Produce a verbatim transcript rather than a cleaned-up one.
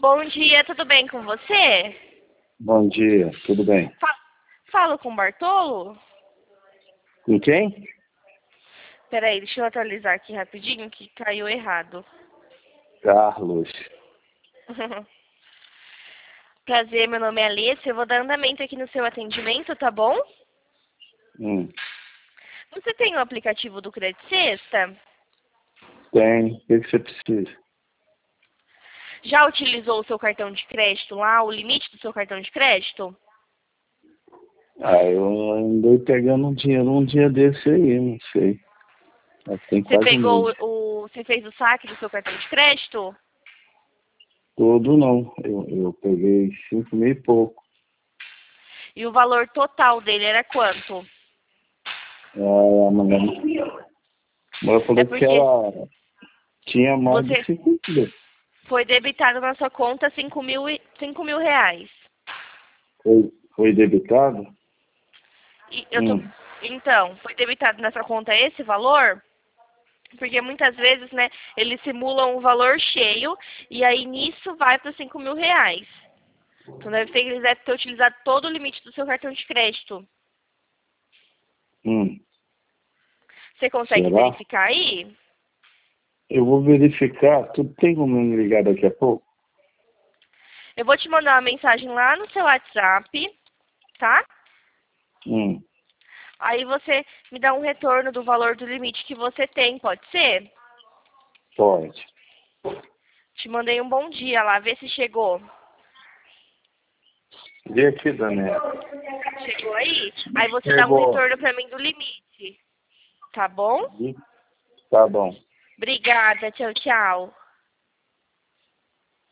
Bom dia, tudo bem com você? Bom dia, tudo bem? Fa Falo com o Bartolo? Com quem? Peraí, deixa eu atualizar aqui rapidinho que caiu errado. Carlos. Prazer, meu nome é Alice, eu vou dar andamento aqui no seu atendimento, tá bom? Hum, Você tem o aplicativo do Crédito Sexta? tem. O que que você precisa? Já utilizou o seu cartão de crédito lá, o limite do seu cartão de crédito? Ah, eu andei pegando um dinheiro um dia desse aí, não sei. Mas tem Você quase um pegou mês. o... Você fez o saque do seu cartão de crédito? Todo não. Eu, eu peguei cinco mil e pouco. E o valor total dele era quanto? Ah, a mulher, a mulher É falou que porque ela tinha mais de você cinco mil. foi debitado na sua conta cinco mil, e- cinco mil reais. Foi, foi debitado? E eu tô... Hum. Então, foi debitado na sua conta esse valor? Porque muitas vezes, né, eles simulam um valor cheio e aí nisso vai para cinco mil reais. Então deve ter, eles devem ter utilizado todo o limite do seu cartão de crédito. Hum. Você consegue Será? verificar aí? Eu vou verificar. Tu tem como me ligar daqui a pouco? Eu vou te mandar uma mensagem lá no seu WhatsApp, tá? Hum. Aí você me dá um retorno do valor do limite que você tem, pode ser? Pode. Te mandei um bom dia lá, vê se chegou. Vê aqui, Daniel. Chegou aí? Aí você dá um Chegou. retorno pra mim do limite, tá bom? Tá bom. Obrigada, tchau, tchau.